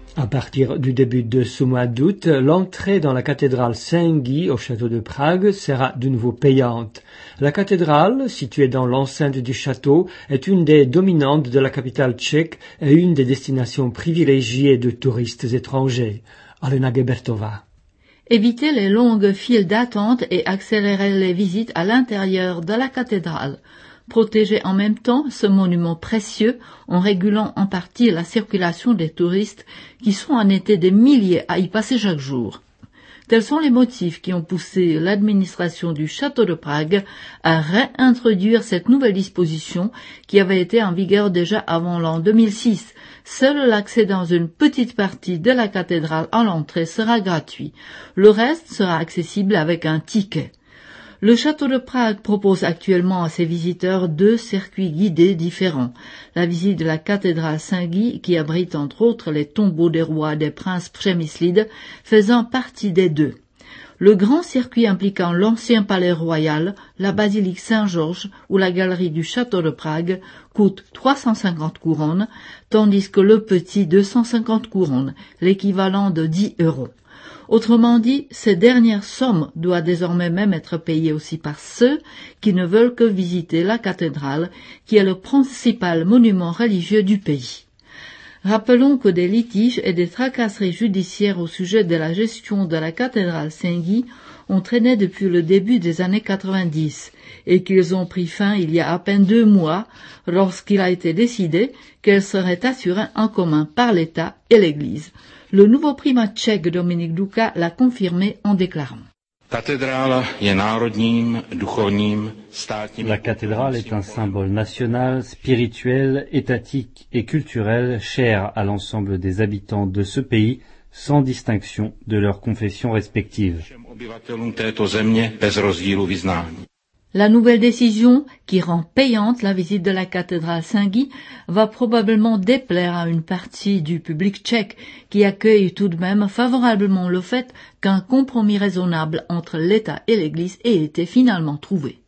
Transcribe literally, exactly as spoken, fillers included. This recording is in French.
À partir du début de ce mois d'août, l'entrée dans la cathédrale Saint-Guy au château de Prague sera de nouveau payante. La cathédrale, située dans l'enceinte du château, est une des dominantes de la capitale tchèque et une des destinations privilégiées de touristes étrangers. Alena Gebertová. Éviter les longues files d'attente et accélérer les visites à l'intérieur de la cathédrale. Protéger en même temps ce monument précieux en régulant en partie la circulation des touristes qui sont en été des milliers à y passer chaque jour. Tels sont les motifs qui ont poussé l'administration du château de Prague à réintroduire cette nouvelle disposition qui avait été en vigueur déjà avant l'an deux mille six. Seul l'accès dans une petite partie de la cathédrale à l'entrée sera gratuit. Le reste sera accessible avec un ticket. Le château de Prague propose actuellement à ses visiteurs deux circuits guidés différents. La visite de la cathédrale Saint-Guy, qui abrite entre autres les tombeaux des rois et des princes Přemyslides, faisant partie des deux. Le grand circuit impliquant l'ancien palais royal, la basilique Saint-Georges ou la galerie du château de Prague coûte trois cent cinquante couronnes, tandis que le petit deux cent cinquante couronnes, l'équivalent de dix euros. Autrement dit, ces dernières sommes doivent désormais même être payées aussi par ceux qui ne veulent que visiter la cathédrale, qui est le principal monument religieux du pays. Rappelons que des litiges et des tracasseries judiciaires au sujet de la gestion de la cathédrale Saint-Guy ont traîné depuis le début des années quatre-vingt-dix et qu'ils ont pris fin il y a à peine deux mois lorsqu'il a été décidé qu'elle serait assurée en commun par l'État et l'Église. Le nouveau primat tchèque Dominik Duka l'a confirmé en déclarant. La cathédrale est un symbole national, spirituel, étatique et culturel cher à l'ensemble des habitants de ce pays, sans distinction de leurs confessions respectives. La nouvelle décision, qui rend payante la visite de la cathédrale Saint-Guy, va probablement déplaire à une partie du public tchèque qui accueille tout de même favorablement le fait qu'un compromis raisonnable entre l'État et l'Église ait été finalement trouvé.